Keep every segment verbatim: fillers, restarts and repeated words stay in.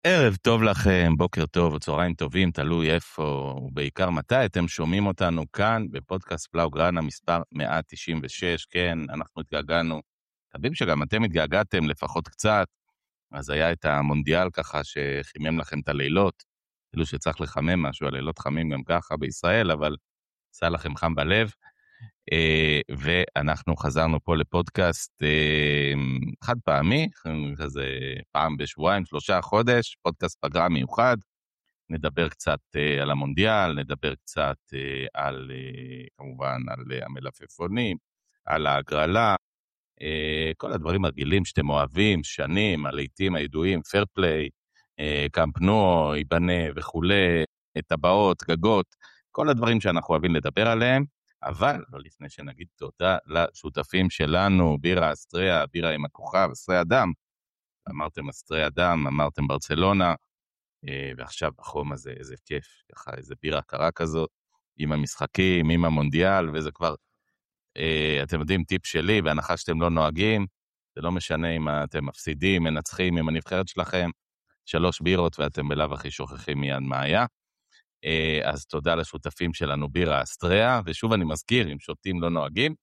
ערב טוב לכם, בוקר טוב או צהריים טובים, תלוי איפה, ובעיקר מתי אתם שומעים אותנו כאן בפודקאסט בלאוגרנה מספר מאה תשעים ושש. כן, אנחנו התגעגענו, מקווים שגם אתם התגעגעתם לפחות קצת. אז היה את המונדיאל ככה שחימם לכם את הלילות, כאילו שצריך לחמם משהו, הלילות חמים גם ככה בישראל, אבל עשה לכם חם בלב. ואנחנו חזרנו פה לפודקאסט חד פעמי, כזה פעם בשבועיים, שלושה חודש, פודקאסט פגרה מיוחד. נדבר קצת על המונדיאל, נדבר קצת על, כמובן, על המלפפונים, על ההגרלה, כל הדברים הרגילים שאתם אוהבים, שנים, הלעיתים הידועים, פייר פליי, קאמפ נו, ייבנה וכולי, טבעות, גגות, כל הדברים שאנחנו אוהבים לדבר עליהם. אבל לא לפני שנגיד תודה לשותפים שלנו, בירה אסטריה, בירה עם הכוכב, אסטריה אדם. אמרתם אסטריה אדם, אמרתם ברצלונה, ועכשיו בחום הזה, איזה כיף, ככה איזה בירה קרה כזאת, עם המשחקים, עם המונדיאל, וזה כבר, אתם יודעים, טיפ שלי, בהנחה שאתם לא נוהגים, זה לא משנה אם אתם מפסידים, מנצחים עם הנבחרת שלכם, שלוש בירות ואתם בלב הכי שוכחים מיד מה היה. אז תודה לשותפים שלנו, בירה אסטריה, ושוב אני מזכיר, אם שותים לא נוהגים,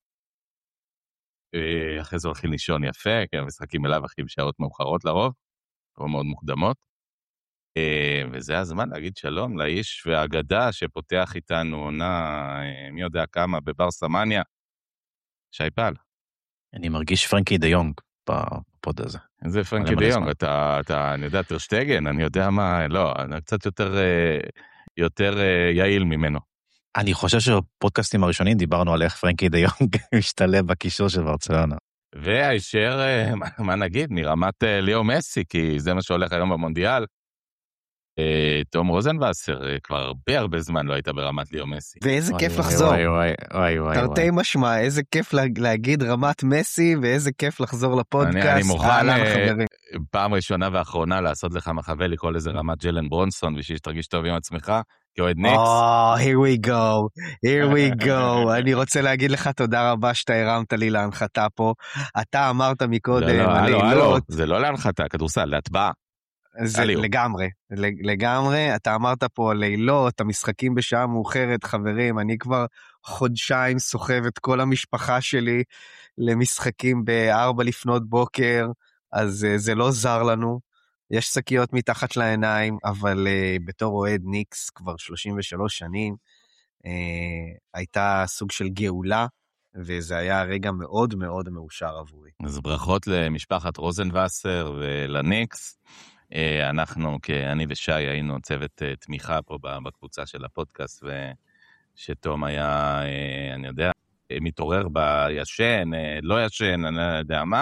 אחרי זה הולכים לישון יפה, כי המשחקים אליו הכי בשעות מאוחרות לרוב, או מאוד מוקדמות, וזה הזמן להגיד שלום לאיש והאגדה שפותח איתנו עונה, מי יודע כמה, בברסמניה, שי פל. אני מרגיש פרנקי דה יונג בפוד הזה. זה פרנקי דה יונג, אתה, אתה, אני יודע, טרשטגן, אני יודע מה, לא, אני קצת יותר... יותר יעיל ממנו. אני חושב שבפודקאסטים הראשונים דיברנו על איך פרנקי דה יונג משתלב בקישור של ברצלונה. והישר, מה נגיד, מרמת ליאו מסי, כי זה מה שהולך היום במונדיאל. תום רוזנווסר כבר הרבה הרבה זמן לא הייתה ברמת ליאו מסי. ואיזה כיף לחזור. תרתי משמע, איזה כיף להגיד רמת מסי, ואיזה כיף לחזור לפודקאסט. אני מוכן פעם ראשונה ואחרונה לעשות לך מחווה, לקרוא לזה רמת ג'לן ברונסון, בשביל שתרגיש טוב עם עצמך, כאוהד ניקס. Oh, here we go, here we go. אני רוצה להגיד לך תודה רבה שאתה הרמת לי להנחתה פה. אתה אמרת מקודם, לא, לא, זה לא להנחתה, כדורסל, להטבעה. זה לגמרי, לגמרי, אתה אמרת פה לילות, המשחקים בשעה מאוחרת, חברים, אני כבר חודשיים סוחב את כל המשפחה שלי למשחקים בארבע לפנות בוקר, אז זה לא זר לנו, יש שקיות מתחת לעיניים, אבל בתור אוהד ניקס כבר שלושים ושלוש שנים, הייתה סוג של גאולה, וזה היה רגע מאוד מאוד מאושר עבורי. אז ברכות למשפחת רוזנווסר ולניקס, אנחנו, אני ושי היינו צוות תמיכה פה בקבוצה של הפודקאסט, ושתום היה, אני יודע, מתעורר בישן, לא ישן, אני לא יודע מה,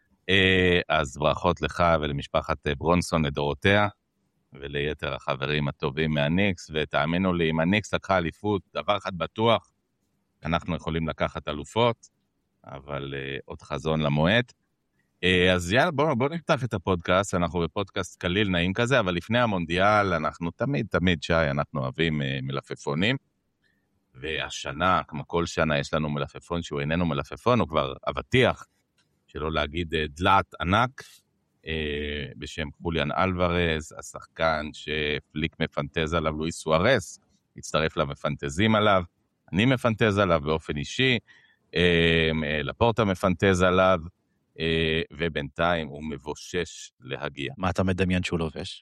אז ברכות לך ולמשפחת ברונסון לדורותיה, וליתר החברים הטובים מהניקס, ותאמינו לי, אם הניקס לקחה אליפות, דבר אחד בטוח, אנחנו יכולים לקחת אלופות, אבל עוד חזון למועד. אז יאללה, בואו בוא נפתח את הפודקאסט, אנחנו בפודקאסט קליל נעים כזה, אבל לפני המונדיאל אנחנו תמיד, תמיד שי, אנחנו אוהבים מלפפונים, והשנה, כמו כל שנה, יש לנו מלפפון שהוא איננו מלפפון, הוא כבר אבטיח, שלא להגיד דלת ענק, בשם חוליאן אלוורז, השחקן שפליק מפנטז עליו, לואיס סוארס, הצטרף למפנטזים עליו, אני מפנטז עליו באופן אישי, לפורטה מפנטז עליו, ובינתיים הוא מבושש להגיע. מה אתה מדמיין שהוא לובש?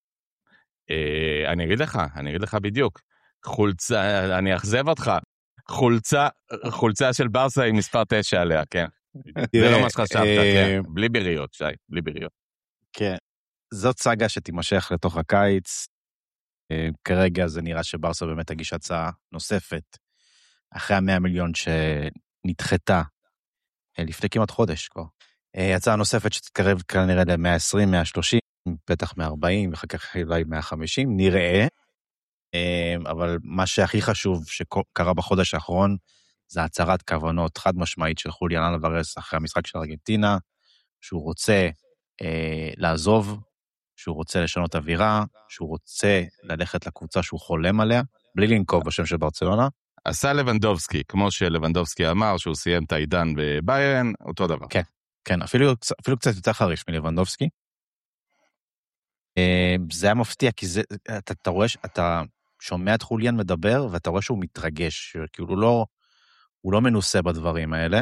אני אגיד לך, אני אגיד לך בדיוק. חולצה, אני אחזב אותך. חולצה, חולצה של ברסה עם מספר תשע עליה, כן. זה לא מה שחשבת, כן. בלי ביריות, שי, בלי ביריות. כן. זאת סאגה שתימשך לתוך הקיץ. כרגע זה נראה שברסה באמת תגיש הצעה נוספת, אחרי המאה מיליון שנדחתה, לפני כמעט חודש כבר. הצעה נוספת שתתקרב כנראה ל-מאה ועשרים, מאה ושלושים, בטח מאה וארבעים, ואחר כך אולי מאה וחמישים, נראה. אבל מה שהכי חשוב שקרה בחודש האחרון, זה הצהרת כוונות חד משמעית של חוליאן אלוורז אחרי המשחק של ארגנטינה, שהוא רוצה אה, לעזוב, שהוא רוצה לשנות אווירה, שהוא רוצה ללכת לקבוצה שהוא חולם עליה, בלי לנקוב בשם של ברצלונה. עשה לבנדובסקי, כמו שלבנדובסקי אמר, שהוא סיים את העידן בביירן, אותו דבר. כן, כן, אפילו, אפילו קצת יותר חריף מלבנדובסקי. זה היה מפתיע, כי זה, אתה, אתה רואה, אתה שומע את חוליאן מדבר, ואתה רואה שהוא מתרגש, כאילו הוא לא, הוא לא מנוסה בדברים האלה,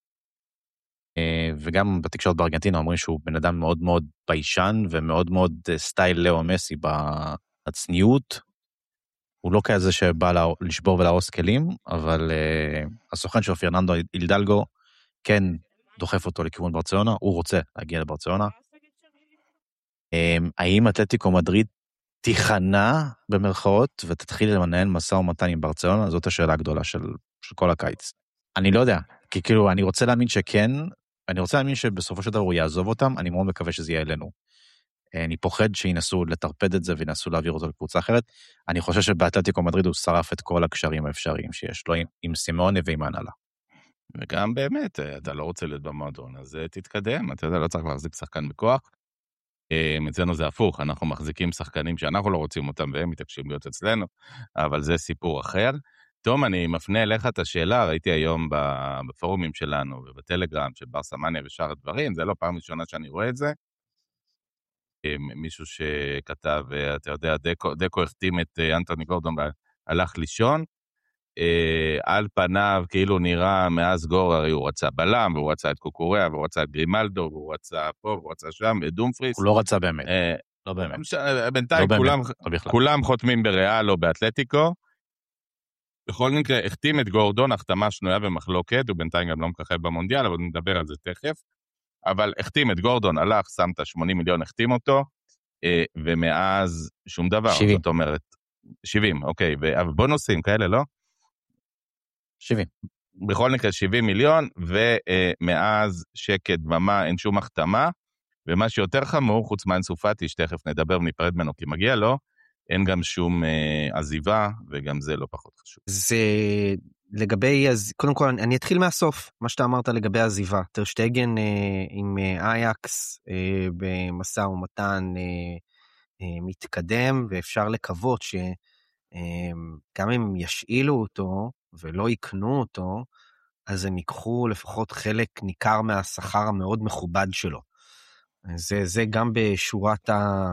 וגם בתקשורת בארגנטינה אומרים שהוא בן אדם מאוד מאוד ביישן, ומאוד מאוד סטייל לאו מסי בהצניעות, הוא לא כזה שבא לשבור ולהרוס כלים, אבל הסוכן של פרננדו אילדלגו, כן דוחף אותו לכיוון ברצלונה, הוא רוצה להגיע לברצלונה. האם אתלטיקו מדריד תיכנע במרכאות, ותתחיל למנהל מסע ומתן עם ברצלונה? זאת השאלה הגדולה של, של כל הקיץ. אני לא יודע, כי כאילו אני רוצה להאמין שכן, אני רוצה להאמין שבסופו של דבר הוא יעזוב אותם, אני מאוד מקווה שזה יהיה אלינו. אני פוחד שינסו לטרפד את זה, וינסו להעביר אותו לקבוצה אחרת. אני חושב שבאתלטיקו מדריד הוא שרף את כל הקשרים האפשריים שיש לו עם, עם סימונה ועם הנהלה. וגם באמת, אתה לא רוצה להיות במועדון, אז תתקדם, אתה יודע, לא צריך להחזיק שחקן בכוח. אצלנו זה הפוך, אנחנו מחזיקים שחקנים שאנחנו לא רוצים אותם, והם מתעקשים להיות אצלנו, אבל זה סיפור אחר. תום, אני מפנה אליך את השאלה, ראיתי היום בפורומים שלנו, ובטלגרם של ברסה מניה ושאר הדברים, זה לא פעם ראשונה שאני רואה את זה. מישהו שכתב, אתה יודע, דקו, דקו החתים את אנטוני גורדון, הלך לישון, על פניו כאילו נראה מאז גור, הרי הוא רצה בלם, והוא רצה את קוקוריה, והוא רצה את גרימלדו, והוא רצה פה, והוא רצה שם, את דומפריס. הוא לא רצה באמת, לא באמת. בינתיים כולם חותמים בריאל או באתלטיקו. בכל מקרה, החתים את גורדון, החתמה שנויה במחלוקת, הוא בינתיים גם לא מככב במונדיאל, אבל נדבר על זה תכף. אבל החתים את גורדון, הלך, שם את שמונים מיליון, החתים אותו, ומאז שום דבר. שבעים. זאת אומרת, שבעים, אוקיי, אבל בונוסים כאלה, לא? שבעים. בכל מקרה שבעים מיליון, ומאז שקט דממה, אין שום החתמה, ומה שיותר חמור, חוץ מהאנסופטי, שתכף נדבר וניפרד ממנו, כי מגיע לו, אין גם שום אה, עזיבה, וגם זה לא פחות חשוב. זה לגבי, אז קודם כל, אני אתחיל מהסוף, מה שאתה אמרת לגבי עזיבה. טר שטגן אה, עם אה, אייקס, אה, במסע ומתן אה, אה, מתקדם, ואפשר לקוות ש... גם אם ישאילו אותו ולא יקנו אותו, אז הם ייקחו לפחות חלק ניכר מהשכר המאוד מכובד שלו. זה, זה גם בשורת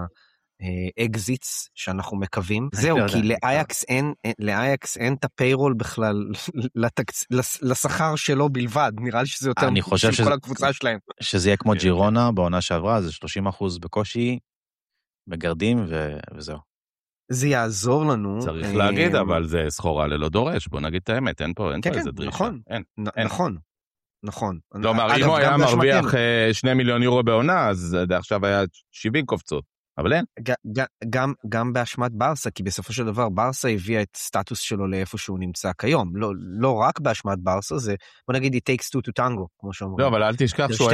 האקזיטס שאנחנו מקווים. זהו, כי לאייקס אין, לאייקס אין את הפיירול בכלל לשכר שלו בלבד. נראה לי שזה יותר של כל הקבוצה שלהם. שזה יהיה כמו ג'ירונה בעונה שעברה, זה שלושים אחוז בקושי, מגרדים וזהו. זה יעזור לנו. צריך להגיד, אבל זה סחורה ללא דורש, בוא נגיד את האמת, אין פה איזה דרישה. נכון, נכון, נכון. כלומר, אם הוא היה מרוויח שני מיליון יורו בעונה, אז עכשיו היה שבעים קופצות, אבל אין. גם באשמת ברסה, כי בסופו של דבר ברסה הביאה את סטטוס שלו לאיפה שהוא נמצא כיום, לא רק באשמת ברסה, זה, בוא נגיד, it takes two to tango, כמו שאומרים. לא, אבל אל תשכח שהוא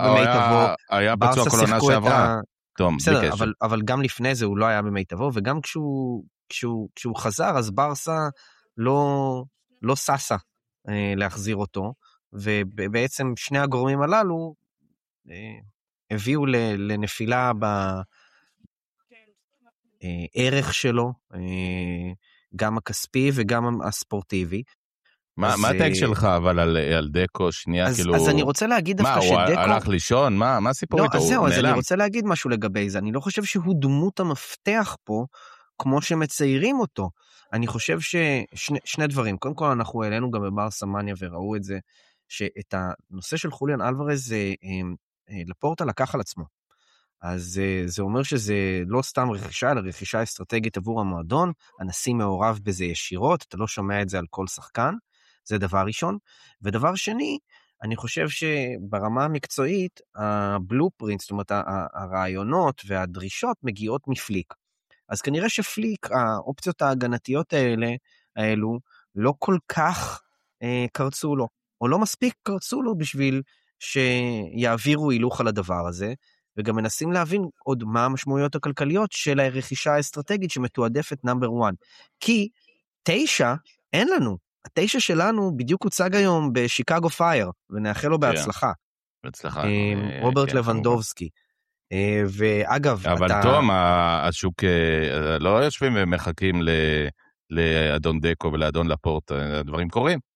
היה פצוע כל עונה שעברה. טוב, בסדר, אבל, אבל גם לפני זה הוא לא היה במיטבו, וגם כשהוא, כשהוא, כשהוא חזר, אז ברסה לא, לא ססה אה, להחזיר אותו, ובעצם שני הגורמים הללו אה, הביאו לנפילה בערך שלו, אה, גם הכספי וגם הספורטיבי. מה, מה הטק שלך אבל על, על דקו שנייה אז, כאילו... אז אני רוצה להגיד דווקא שדקו... מה, הוא הלך לישון? מה, מה הסיפור לא, איתו? אז זהו, אז אני רוצה להגיד משהו לגבי זה. אני לא חושב שהוא דמות המפתח פה, כמו שמציירים אותו. אני חושב ששני שני דברים. קודם כל, אנחנו העלינו גם בברסה מניה וראו את זה, שאת הנושא של חוליאן אלוורז, לפורטה לקח על עצמו. אז זה אומר שזה לא סתם רכישה, אלא רכישה אסטרטגית עבור המועדון. הנשיא מעורב בזה ישירות, אתה לא שומע את זה על כל שחקן. זה דבר ראשון. ודבר שני, אני חושב שברמה המקצועית, הבלופרינט, זאת אומרת, הרעיונות והדרישות מגיעות מפליק. אז כנראה שפליק, האופציות ההגנתיות האלה, האלו, לא כל כך אה, קרצו לו, או לא מספיק קרצו לו בשביל שיעבירו הילוך על הדבר הזה, וגם מנסים להבין עוד מה המשמעויות הכלכליות של הרכישה האסטרטגית שמתועדפת נאמבר וואן. כי תשע אין לנו. התשע שלנו בדיוק הוצג היום בשיקגו פייר, ונאחל לו בהצלחה. בהצלחה. רוברט לבנדובסקי. ואגב, אבל תום, השוק, לא יושבים ומחכים לאדון דקו ולאדון לפורט, הדברים קורים.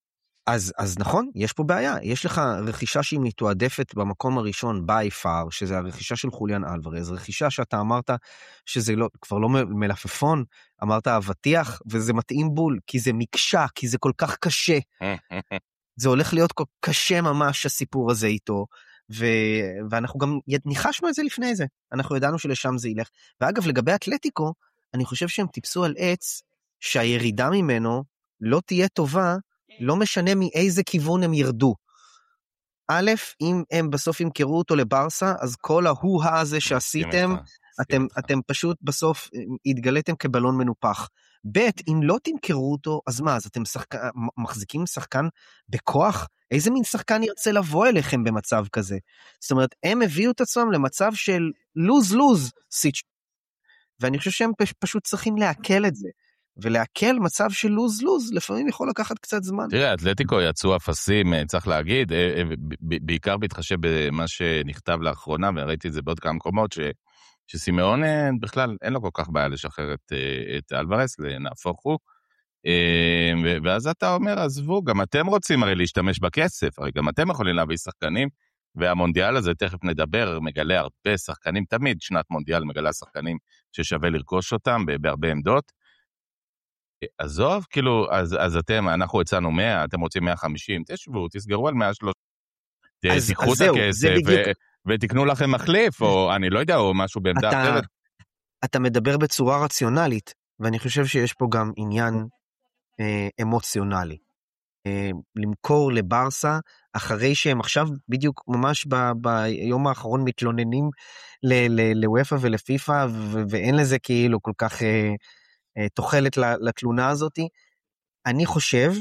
אז, אז נכון, יש פה בעיה. יש לך רכישה שהיא מתועדפת במקום הראשון, by far, שזה הרכישה של חוליאן אלוורז, רכישה שאתה אמרת שזה לא, כבר לא מלפפון, אמרת אבטיח, וזה מתאים בול, כי זה מקשה, כי זה כל כך קשה. זה הולך להיות כל קשה ממש הסיפור הזה איתו, ו... ואנחנו גם ניחשנו את זה לפני זה, אנחנו ידענו שלשם זה ילך. ואגב, לגבי אתלטיקו, אני חושב שהם טיפסו על עץ, שהירידה ממנו לא תהיה טובה, לא משנה מאיזה כיוון הם ירדו. א', אם הם בסוף ימכרו אותו לברסה, אז כל ההוא הזה שעשיתם, אתם, אתם פשוט בסוף התגליתם כבלון מנופח. ב', אם לא תמכרו אותו, אז מה, אז אתם שחק... מחזיקים שחקן בכוח? איזה מין שחקן ירצה לבוא אליכם במצב כזה? זאת אומרת, הם הביאו את עצמם למצב של לוז-לוז סיץ'. ואני חושב שהם פשוט צריכים להקל את זה. ולהקל מצב של לוז-לוז, לפעמים יכול לקחת קצת זמן. תראה, אתלטיקו יצאו אפסים, צריך להגיד, בעיקר בהתחשב במה שנכתב לאחרונה, וראיתי את זה בעוד כמה מקומות, ש... שסימאון בכלל אין לו כל כך בעיה לשחרר את, את אלוורס, נהפוך הוא, ואז אתה אומר, עזבו, גם אתם רוצים הרי להשתמש בכסף, הרי גם אתם יכולים להביא שחקנים, והמונדיאל הזה, תכף נדבר, מגלה הרבה שחקנים, תמיד שנת מונדיאל מגלה שחקנים ששווה לרכוש אותם בהרבה עמדות, עזוב, כאילו, אז, אז אתם, אנחנו הצענו מאה, אתם רוצים מאה וחמישים, תשבו, תסגרו על מאה ושלושים, תיקחו את הכסף, ותקנו לכם מחליף, או אני לא יודע, או משהו בעמדה אתה, אחרת. אתה מדבר בצורה רציונלית, ואני חושב שיש פה גם עניין אה, אמוציונלי. אה, למכור לברסה, אחרי שהם עכשיו בדיוק ממש ב, ביום האחרון מתלוננים לוופא ולפיפה, ו- ואין לזה כאילו כל כך אה, אה, תוחלת לתלונה הזאת. אני חושב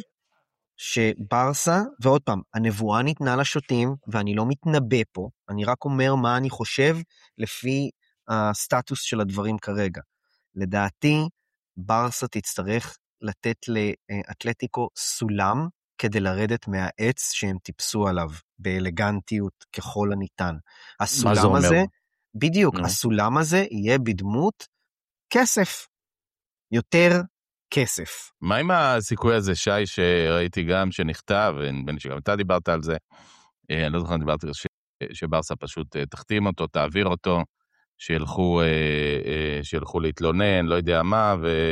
שברסה, ועוד פעם, הנבואה ניתנה לשוטים, ואני לא מתנבא פה, אני רק אומר מה אני חושב, לפי הסטטוס של הדברים כרגע. לדעתי, ברסה תצטרך לתת לאתלטיקו סולם, כדי לרדת מהעץ שהם טיפסו עליו, באלגנטיות ככל הניתן. הסולם הזה, בדיוק, no. הסולם הזה יהיה בדמות כסף. יותר כסף. מה עם הסיכוי הזה, שי, שראיתי גם שנכתב, בני שגם אתה דיברת על זה, אני לא זוכר, דיברתי ש, שברסה פשוט תחתים אותו, תעביר אותו, שילכו, שילכו להתלונן, לא יודע מה,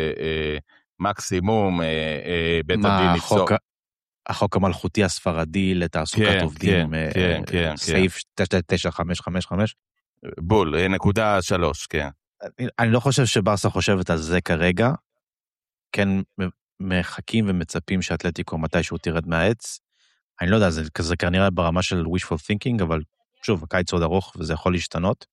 ומקסימום בית הדין נפסוק. החוק המלכותי הספרדי לתעסוקת עובדים, סעיף תשע חמש חמש חמש. בול, נקודה שלוש, כן. אני לא חושב שברסה חושבת על זה כרגע, כן מחכים ומצפים שאתלטיקו מתישהו תירד מהעץ. אני לא יודע, זה כזה כנראה ברמה של wishful thinking, אבל שוב, הקיץ עוד ארוך וזה יכול להשתנות.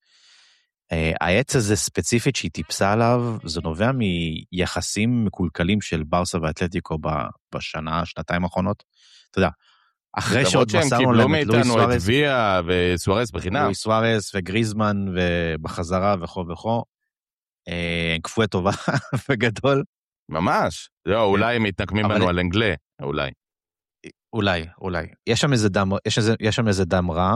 העץ הזה ספציפית שהיא טיפסה עליו, זה נובע מיחסים מקולקלים של ברסה ואתלטיקו בשנה, שנתיים האחרונות. אתה יודע, אחרי שעוד מסרנו להם את לואיס סוארס, את ויה וסוארס בחינם. לואיס סוארס וגריזמן ובחזרה וכו וכו, הם כפו את טובה בגדול. ממש. לא, אולי הם מתנקמים לנו על אנגלה, אולי. אולי, אולי. יש שם איזה דם, יש, יש שם איזה דם רע,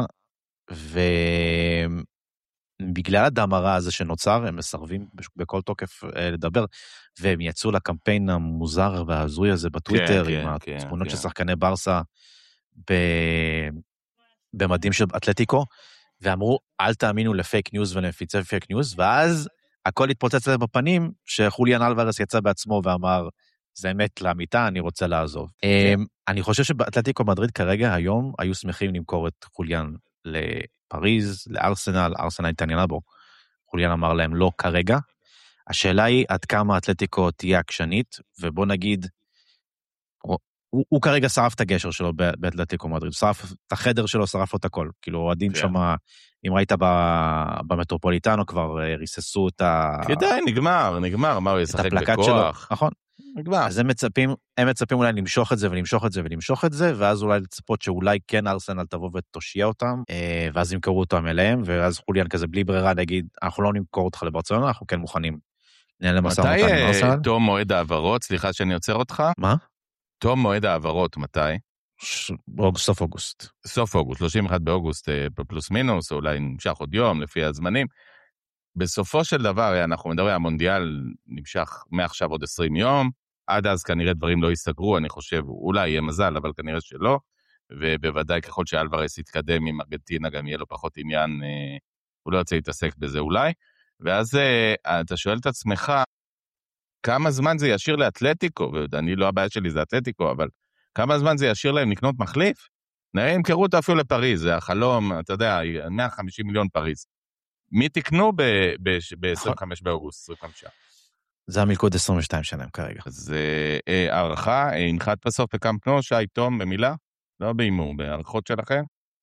ובגלל הדם הרע הזה שנוצר, הם מסרבים בכל תוקף לדבר, והם יצאו לקמפיין המוזר וההזוי הזה בטוויטר, כן, עם כן, התמונות כן. של שחקני ברסה, ב... במדים של אתלטיקו, ואמרו, אל תאמינו לפייק ניוז ולמפיצי פייק ניוז, ואז הכל התפוצץ להם בפנים, שחוליאן אלוורס יצא בעצמו ואמר, זה אמת לאמיתה, אני רוצה לעזוב. כן. אני חושב שבאתלטיקו מדריד כרגע, היום, היו שמחים למכור את חוליאן לפריז, לארסנל, ארסנל התעניינה בו. חוליאן אמר להם לא כרגע. השאלה היא עד כמה אתלטיקו תהיה עקשנית, ובוא נגיד, הוא, הוא כרגע שרף את הגשר שלו באתלטיקו מדריד, שרף את החדר שלו, שרף לו את הכל. כאילו, אוהדים שם, אם ראית במטרופוליטנו, כבר ריססו את ה... כדאי, נגמר, נגמר, מה הוא ישחק בכוח. נכון. נגמר. אז הם מצפים, הם מצפים אולי למשוך את זה ולמשוך את זה ולמשוך את זה, ואז אולי לצפות שאולי כן ארסנל תבוא ותושיע אותם, ואז ימכרו אותם אליהם, ואז חוליאן כזה בלי ברירה נגיד, אנחנו לא נמכור אותך לברצלונה, אנחנו כן מוכנים. מתי תום מועד העברות? סליחה שאני עוצר אותך. מה? תום מועד העברות, מתי? סוף אוגוסט. סוף אוגוסט, שלושים ואחד באוגוסט פלוס מינוס, או אולי נמשך עוד יום לפי הזמנים. בסופו של דבר, אנחנו מדברים, המונדיאל נמשך מעכשיו עוד עשרים יום, עד אז כנראה דברים לא יסתגרו, אני חושב, אולי יהיה מזל, אבל כנראה שלא, ובוודאי ככל שאלוורס יתקדם עם ארגנטינה, גם יהיה לו פחות עניין, אה, הוא לא יוצא להתעסק בזה אולי, ואז אה, אתה שואל את עצמך, כמה זמן זה ישיר לאתלטיקו, ואני לא הבעיה שלי זה אתלטיקו, אבל כמה זמן זה ישיר להם לקנות מחליף? נראה, ימכרו אותו אפילו לפריז, זה החלום, אתה יודע, מאה וחמישים מיליון פריז. מי תקנו ב-עשרים וחמישה באוגוסט, עשרים וחמישה? זה המלכוד עשרים ושתיים שלהם כרגע. אז אה, הערכה, אה, הנחת בסוף בקמפ נו, שי תום במילה? לא באימור, בהערכות שלכם?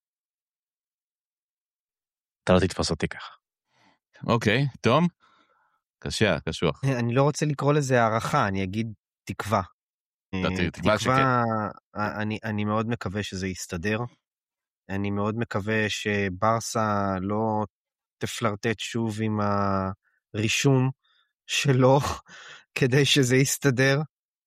אתה לא תתפס אותי ככה. אוקיי, תום? קשה, קשוח. אני לא רוצה לקרוא לזה הערכה, אני אגיד תקווה. תקווה שכן. אני, אני מאוד מקווה שזה יסתדר. אני מאוד מקווה שברסה לא תפלרטט שוב עם הרישום שלו כדי שזה יסתדר.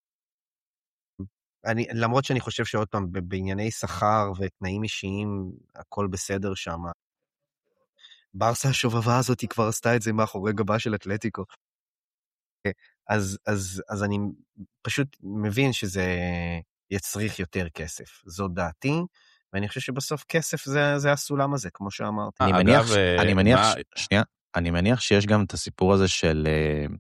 אני, למרות שאני חושב שעוד פעם, בענייני שכר ותנאים אישיים, הכל בסדר שם. ברסה השובבה הזאת היא כבר עשתה את זה מאחורי גבה של אתלטיקו. אז, אז, אז אני פשוט מבין שזה יצריך יותר כסף. זו דעתי, ואני חושב שבסוף כסף זה, זה הסולם הזה, כמו שאמרתי. אני מניח, אני מניח, שנייה, אני מניח שיש גם את הסיפור הזה של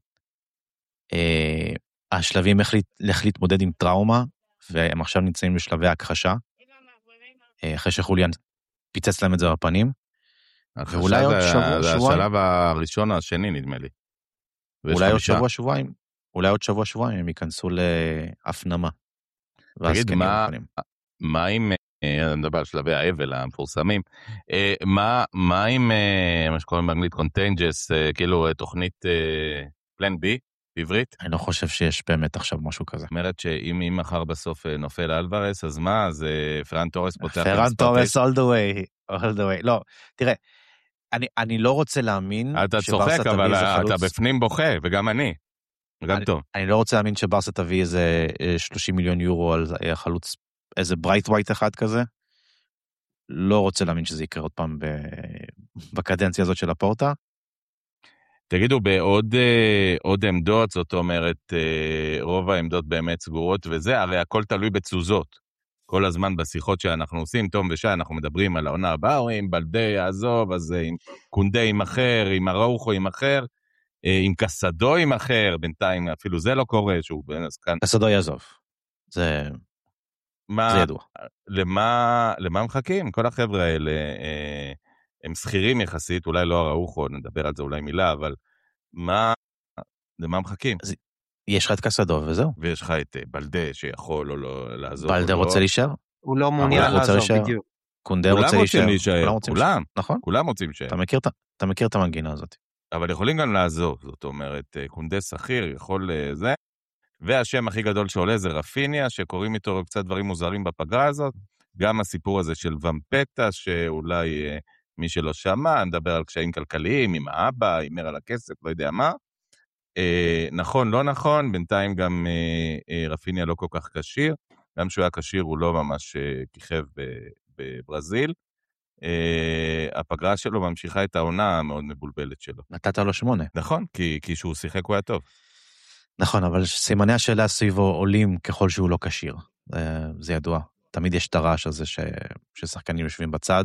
אה, השלבים איך להתמודד עם טראומה, והם עכשיו נמצאים בשלבי הכחשה, אחרי שחוליאן פיצץ להם את זה בפנים, ואולי עוד שבוע, זה השלב הראשון השני נדמה לי. אולי עוד שבוע שבועיים, אולי עוד שבוע שבועיים הם ייכנסו להפנמה. תגיד, מה, מה עם, אני מדבר על שלבי האבל המפורסמים, מה, מה עם, מה שקוראים באנגלית קונטיינג'ס, כאילו תוכנית פלן בי, בעברית? אני לא חושב שיש באמת עכשיו משהו כזה. זאת אומרת שאם מחר בסוף נופל אלוורס, אז מה, אז פרן טורס פותח... פרן טורס all the way, all the way, לא, תראה, אני, אני לא רוצה להאמין אתה צוחק, אבל אתה בפנים בוכה, וגם אני, וגם אני, טוב. אני לא רוצה להאמין שברסה תביא איזה שלושים מיליון יורו על חלוץ, איזה ברייט ווייט אחד כזה. לא רוצה להאמין שזה יקרה עוד פעם בקדנציה הזאת של הפורטה. תגידו, בעוד עוד עמדות, זאת אומרת, רוב העמדות באמת סגורות, וזה, הרי הכל תלוי בתזוזות. כל הזמן בשיחות שאנחנו עושים, תום ושי, אנחנו מדברים על העונה הבאה, או עם בלדי יעזוב, אז עם קונדי עם אחר, עם אראוחו עם אחר, עם קסדו עם אחר, בינתיים אפילו זה לא קורה, שהוא בין עסקן. קסדו יעזוב, זה, מה, זה ידוע. למה, למה מחכים? כל החבר'ה האלה, הם שכירים יחסית, אולי לא אראוחו, נדבר על זה אולי מילה, אבל מה, למה מחכים? אז... יש לך את קסדו וזהו. ויש לך את בלדה שיכול או לא לעזוב. בלדה רוצה להישאר? הוא לא מעוניין לעזוב, בדיוק. קונדה רוצה להישאר. כולם, נכון. כולם רוצים להישאר. אתה מכיר את המנגינה הזאת. אבל יכולים גם לעזוב, זאת אומרת, קונדה שכיר יכול זה, והשם הכי גדול שעולה זה רפיניה, שקוראים איתו קצת דברים מוזרים בפגרה הזאת, גם הסיפור הזה של ומפטה, שאולי מי שלא שמע, נדבר על קשיים כלכליים, עם האבא, אימר על הכסף, לא יודע מה, אה, נכון, לא נכון, בינתיים גם אה, אה, רפיניה לא כל כך קשיר, גם שהוא היה קשיר הוא לא ממש אה, כיכב בברזיל, אה, הפגרה שלו ממשיכה את העונה המאוד מבולבלת שלו. נתת לו שמונה. נכון, כי, כי שהוא שיחק הוא היה טוב. נכון, אבל סימני השאלה סביבו עולים ככל שהוא לא קשיר, זה, זה ידוע. תמיד יש את הרעש הזה ש, ששחקנים יושבים בצד,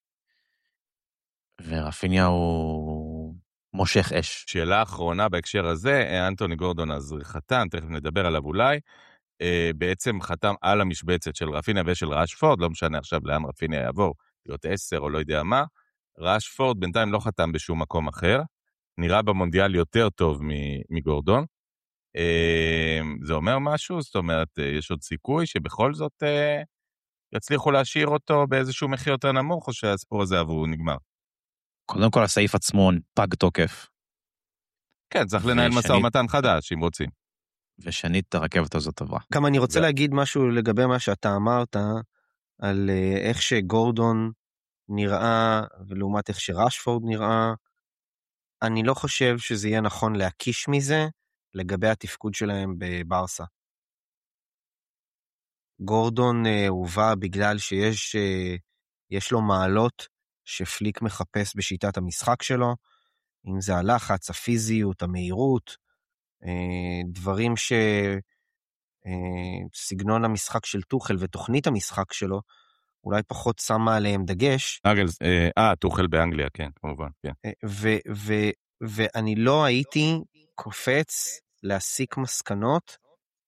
ורפיניה הוא... מושך אש. שאלה אחרונה בהקשר הזה, אנטוני גורדון אז חתם, תכף נדבר עליו אולי, בעצם חתם על המשבצת של רפיניה ושל רשפורד, לא משנה עכשיו לאן רפיניה יעבור, להיות עשר או לא יודע מה, רשפורד בינתיים לא חתם בשום מקום אחר, נראה במונדיאל יותר טוב מגורדון, זה אומר משהו, זאת אומרת, יש עוד סיכוי שבכל זאת יצליחו להשאיר אותו באיזשהו מחיר יותר נמוך, או שהסיפור הזה עבור נגמר? קודם כל הסעיף עצמו פג תוקף. כן, צריך לנהל משא ומתן חדש, אם רוצים. ושנית, הרכבת הזאת עברה. גם אני רוצה להגיד משהו לגבי מה שאתה אמרת, על איך שגורדון נראה, ולעומת איך שרשפורד נראה. אני לא חושב שזה יהיה נכון להקיש מזה, לגבי התפקוד שלהם בברסה. גורדון הובא בגלל שיש יש לו מעלות, שפליק מחפש בשיטת המשחק שלו, אם זה הלחץ, הפיזיות, המהירות, דברים סגנון המשחק של טוחל ותוכנית המשחק שלו, אולי פחות שמה עליהם דגש. אגלס, אה, טוחל באנגליה, כן, כמובן, כן. ואני לא הייתי קופץ להסיק מסקנות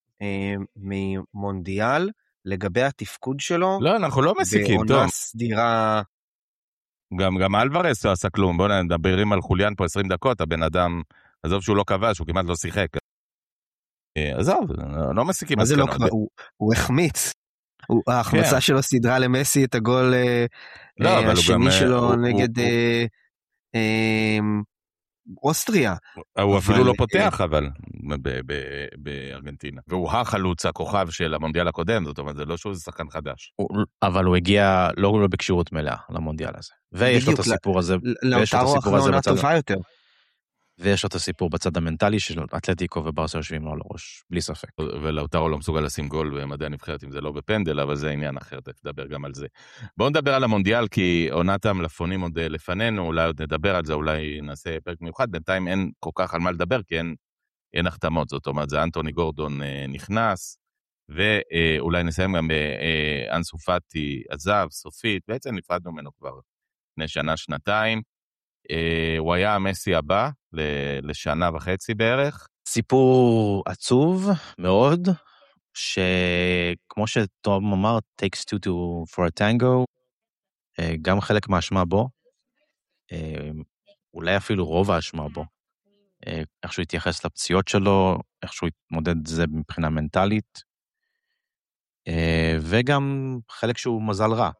ממונדיאל לגבי התפקוד שלו. לא, אנחנו לא מסיקים, טוב. בעונה סדירה. גם, גם אלוורס לא עשה כלום, בואו נדברים על חוליאן פה עשרים דקות, הבן אדם, עזוב שהוא לא כבש, הוא כמעט לא שיחק. עזוב, לא מסיקים מסקנות. לא, הוא, הוא החמיץ. ההחמצה כן. שלו סדרה למסי את הגול לא, אה, השני גם, שלו הוא, נגד הוא, אה, אה, אוסטריה. הוא אבל, אפילו לא פותח, אה, אבל, בארגנטינה. והוא החלוץ הכוכב של המונדיאל הקודם, זאת אומרת, זה לא שהוא שחקן חדש. הוא, אבל הוא הגיע לא, לא בקשירות מלאה למונדיאל הזה. ויש לו את הסיפור הזה, ויש לו את הסיפור הזה בצד... יותר. ויש לו את הסיפור בצד המנטלי של אתלטיקו וברסה יושבים לו על הראש, בלי ספק. ולאוטרו לא מסוגל לשים גול במדעי הנבחרת, אם זה לא בפנדל, אבל זה עניין אחר, תדבר גם על זה. בואו נדבר על המונדיאל, כי עונת המלפונים עוד לפנינו, אולי עוד נדבר על זה, אולי נעשה פרק מיוחד, בינתיים אין כל כך על מה לדבר, כי אין, אין החתמות, זאת אומרת, זה אנטוני גורדון נכנס, ואולי נסיים גם באנסו פאטי עזב, סופית, בעצם נפרדנו ממנו כבר לפני שנה, שנתיים, הוא היה המסי הבא לשנה וחצי בערך. סיפור עצוב מאוד, שכמו שתום אמר, takes two to for a tango, גם חלק מהאשמה בו, אולי אפילו רוב האשמה בו, איך שהוא התייחס לפציעות שלו, איך שהוא התמודד זה מבחינה מנטלית, וגם חלק שהוא מזל רע.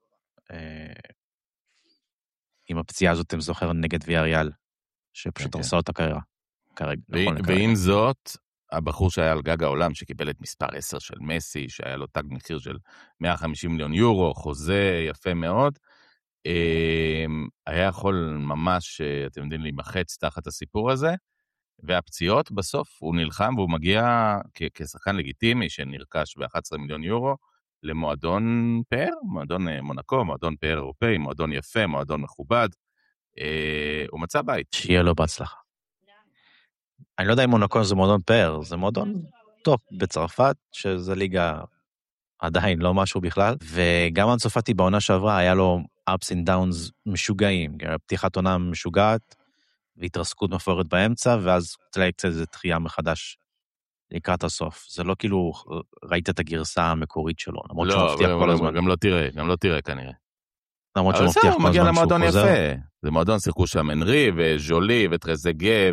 עם הפציעה הזאת, אתם זוכר, נגד ויאריאל, שפשוט הרסה אותה קריירה. ועם זאת, הבחור שהיה על גג העולם, שקיבל את מספר עשר של מסי, שהיה לו תג מחיר של מאה וחמישים מיליון יורו, חוזה יפה מאוד, היה יכול ממש, אתם יודעים, להימחץ תחת הסיפור הזה, והפציעות בסוף הוא נלחם, והוא מגיע כשחקן לגיטימי, שנרכש ב-אחד עשר מיליון יורו, למועדון פאר, מועדון מונקו, מועדון פאר אירופאי, מועדון יפה, מועדון מכובד, אה, הוא מצא בית. שיהיה לו בהצלחה. אני לא יודע אם מונקו זה מועדון פאר, זה מועדון טופ בצרפת, שזה ליגה עדיין לא משהו בכלל, וגם אנסו פאטי בעונה שעברה, היה לו ups and downs משוגעים, פתיחת עונה משוגעת, והתרסקות מפוארת באמצע, ואז תלעי קצת איזו תחייה מחדש, לקראת הסוף. זה לא כאילו ראית את הגרסה המקורית שלו, למרות שהוא מבטיח כל הזמן. גם לא תראה, גם לא תראה כנראה. למרות שהוא מבטיח כל הזמן שהוא חוזר. הוא מגיע למועדון יפה. זה מועדון שיחקו שם אנרי וז'ולי וטרזגה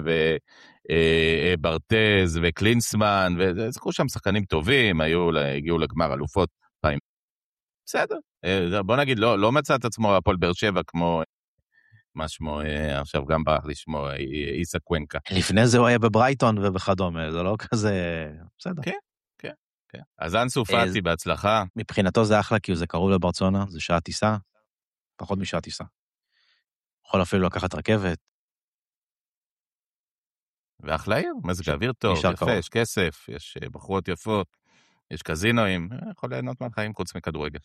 וברטז וקלינסמן, ושיחקו שם שחקנים טובים, הגיעו לגמר אלופות פעמים. בסדר. בוא נגיד, לא מצא את עצמו הפועל באר שבע כמו... מה שמו, עכשיו גם ברח לשמו, איסה קוונקה. לפני זה הוא היה בברייטון ובכדומה, זה לא כזה, בסדר. כן, כן, כן. אז אנסו פאטי בהצלחה. מבחינתו זה אחלה, כי זה קרוב לברצלונה, זה שעה טיסה, פחות משעה טיסה. יכול אפילו לקחת רכבת. ואחלה עיר, מזג האוויר טוב, יפה, יש כסף, יש בחורות יפות, יש קזינואים, יכול ליהנות מהחיים חוץ מכדורגל.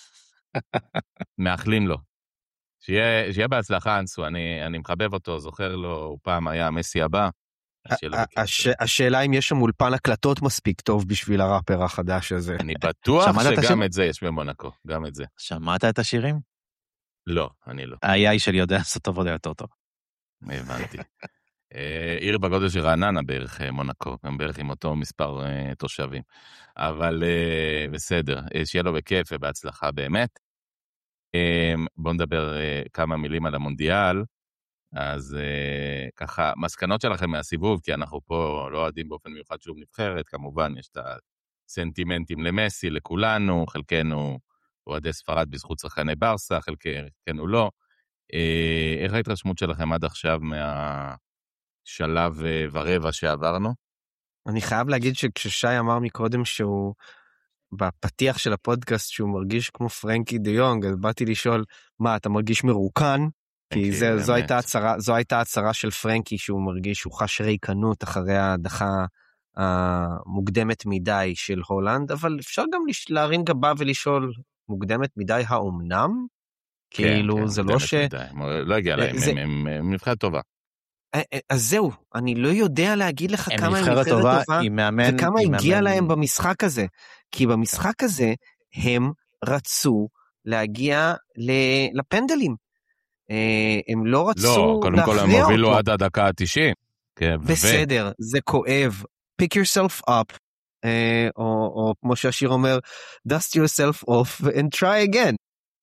מאחלים לו. שיהיה, שיהיה בהצלחה אנסו, אני, אני מחבב אותו, זוכר לו, הוא פעם היה המסי הבא. הש, השאלה אם יש שם אולפן הקלטות מספיק טוב בשביל הראפר החדש הזה. אני בטוח שגם את זה יש במונקו, גם את זה. שמעת את השירים? לא, אני לא. ה-איי איי שלי יודע לעשות עבודה יותר טוב. הבנתי. עיר בגודל של רעננה בערך מונקו, גם בערך עם אותו מספר תושבים. אבל בסדר, שיהיה לו בכיף ובהצלחה באמת. בואו נדבר כמה מילים על המונדיאל, אז ככה, מסקנות שלכם מהסיבוב, כי אנחנו פה לא עדים באופן מיוחד שוב נבחרת, כמובן יש את הסנטימנטים למסי, לכולנו, חלקנו אוהדי ספרד בזכות שחקני ברסה, חלקנו לא. איך ההתרשמות שלכם עד עכשיו מהשלב ורבע שעברנו? אני חייב להגיד שכששי אמר מקודם שהוא... בפתיח של הפודקאסט שהוא מרגיש כמו פרנקי דה יונג, אז באתי לשאול, מה, אתה מרגיש מרוקן? כי זה, זו, הייתה הצרה, זו הייתה הצרה של פרנקי, שהוא מרגיש, הוא חש ריקנות אחרי ההדחה המוקדמת מדי של הולנד, אבל אפשר גם להרים גבה ולשאול, מוקדמת מדי האומנם? כאילו, זה לא ש... לא הגיע להם, הם נבחרת טובה. אז זהו, אני לא יודע להגיד לך כמה הם נבחרת טובה, טובה, מאמן, וכמה הגיע מאמן... להם במשחק הזה. כי במשחק הזה הם רצו להגיע לפנדלים. הם לא רצו להכריע אותו. לא, קודם כל הם הובילו עד הדקה ה-תשעים. בסדר, זה כואב. Pick yourself up, או כמו שהשיר אומר, dust yourself off and try again.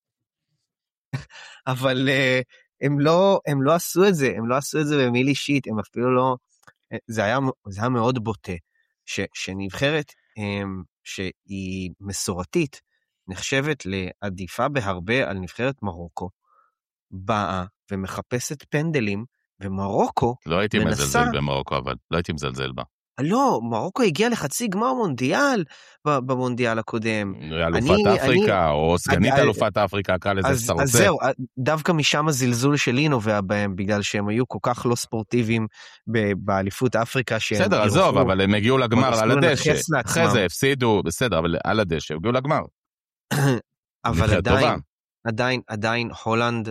אבל הם לא, הם לא עשו את זה, הם לא עשו את זה במיל אישית, הם אפילו לא, זה היה, זה היה מאוד בוטה, ש, שנבחרת שהיא מסורתית, נחשבת לעדיפה בהרבה על נבחרת מרוקו, באה ומחפשת פנדלים, ומרוקו לא הייתי מנסה... מזלזל במרוקו, אבל לא הייתי מזלזל בה. לא, מרוקו הגיע לחצי גמר מונדיאל במונדיאל הקודם. אלופת אפריקה, או סגנית אלופת אפריקה, קרא לזה שאתה רוצה. אז זהו, דווקא משם הזלזול שלי נובע בהם, בגלל שהם היו כל כך לא ספורטיביים באליפות אפריקה. בסדר, עזוב, אבל הם הגיעו לגמר על הדשא. אחרי זה הפסידו, בסדר, אבל על הדשא, הגיעו לגמר. אבל עדיין, עדיין, עדיין, הולנד,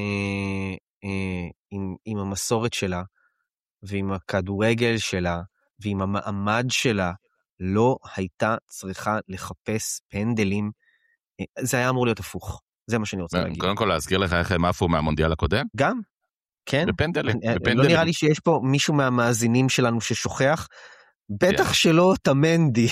עם המסורת שלה, ועם הכדורגל שלה, ועם המעמד שלה, לא הייתה צריכה לחפש פנדלים. זה היה אמור להיות הפוך. זה מה שאני רוצה להגיד. קודם כל להזכיר לך איך הם עפו מהמונדיאל הקודם? גם, כן. בפנדלים. לא נראה לי שיש פה מישהו מהמאזינים שלנו ששוכח. בטח שלא תמנדי.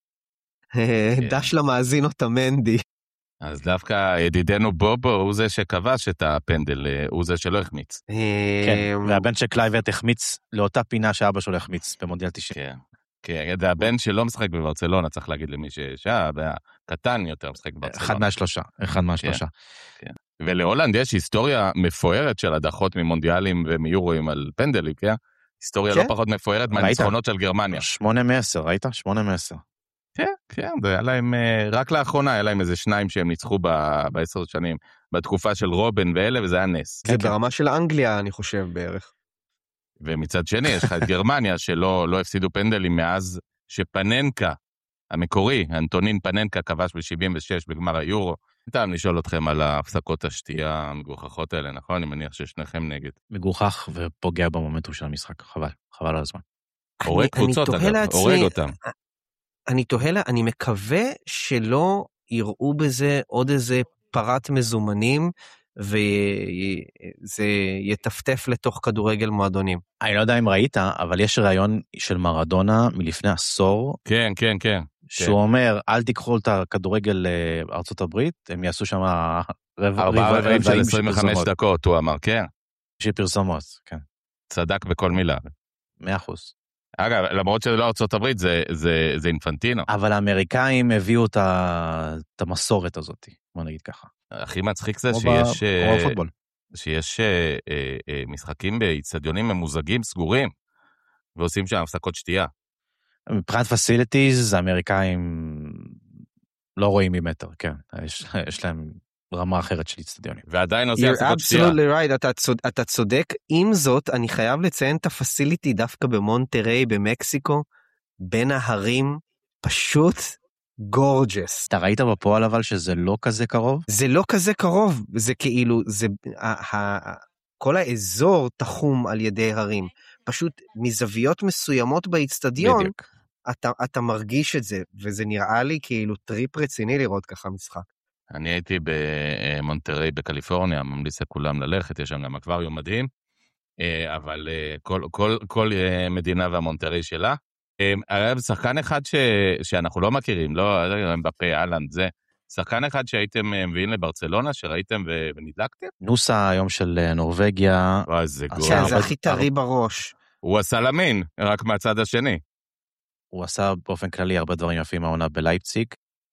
דש למאזין או תמנדי. אז דווקא ידידנו בובו הוא זה שכבש את הפנדל, הוא זה שלא החמיץ. כן, והבן של קלייברט החמיץ לאותה פינה שאבא שלו החמיץ במונדיאל תשעים. כן, כן, זה הבן שלא משחק בברצלונה, צריך להגיד למי ששעה, והקטן יותר משחק בברצלונה. אחד מהשלושה, אחד מהשלושה. ולהולנד יש היסטוריה מפוארת של הדחות ממונדיאלים ומיורואים על פנדלים, כן? היסטוריה לא פחות מפוארת מהניצחונות של גרמניה. שמונה מעשר, ראית? שמונה מעשר. כן, כן, זה היה להם, רק לאחרונה היה להם איזה שניים שהם ניצחו בעשר שנים, בתקופה של רובן ואלה, וזה היה נס. זה ברמה של אנגליה, אני חושב, בערך. ומצד שני, יש לך את גרמניה, שלא לא הפסידו פנדלים מאז שפננקה, המקורי, אנטונין פננקה, כבש ב-שבעים ושש בגמר היורו. טעם לשאול אתכם על ההפסקות השתייה המגוחכות האלה, נכון? אני מניח ששניכם נגד. מגוחך ופוגע במומנטום של המשחק, חבל, חבל על הזמן. הורג קבוצות, אגב, הורג אותם. אני תוהה לה, אני מקווה שלא יראו בזה עוד איזה פרת מזומנים, וזה יטפטף לתוך כדורגל מועדונים. אני לא יודע אם ראית, אבל יש רעיון של מרדונה מלפני עשור. כן, כן, כן. שהוא אומר, אל תיקחו את הכדורגל לארצות הברית, הם יעשו שם ארבעה רבעים של עשרים וחמש דקות, הוא אמר, כן. שפרסומות, כן. צדק בכל מילה. מאה אחוז. אגב, למרות שזה לא ארצות הברית, זה, זה, זה אינפנטינו. אבל האמריקאים הביאו את, ה... את המסורת הזאת, בוא נגיד ככה. הכי מצחיק זה שיש, ב... שיש אה, אה, משחקים באצטדיונים ממוזגים, סגורים, ועושים שם הפסקות שתייה. מבחינת פסיליטיז, האמריקאים לא רואים ממטר, כן. יש, יש להם רמה אחרת של אצטדיונים. ועדיין עושים הפסקות שתייה. You're absolutely right, אתה, צוד, אתה צודק. עם זאת, אני חייב לציין את הפסיליטי דווקא במונטריי, במקסיקו, בין ההרים, פשוט גורג'ס. אתה ראית בפועל אבל שזה לא כזה קרוב? זה לא כזה קרוב, זה כאילו, זה, ה, ה, כל האזור תחום על ידי הרים. פשוט מזוויות מסוימות באצטדיון, אתה, אתה מרגיש את זה, וזה נראה לי כאילו טריפ רציני לראות ככה משחק. אני הייתי במונטריי בקליפורניה, ממליץ לכולם ללכת, יש שם גם אקווריום מדהים, אבל כל, כל, כל מדינה והמונטריי שלה. היה שחקן אחד ש, שאנחנו לא מכירים, לא בפה אלנד, זה שחקן אחד שהייתם מביאים לברצלונה, שראיתם ונדלקתם? נוסה היום של נורווגיה. וואי, זה גול. זה הכי טרי בראש. הוא עשה למין, רק מהצד השני. הוא עשה באופן כללי הרבה דברים יפים העונה בלייפציג,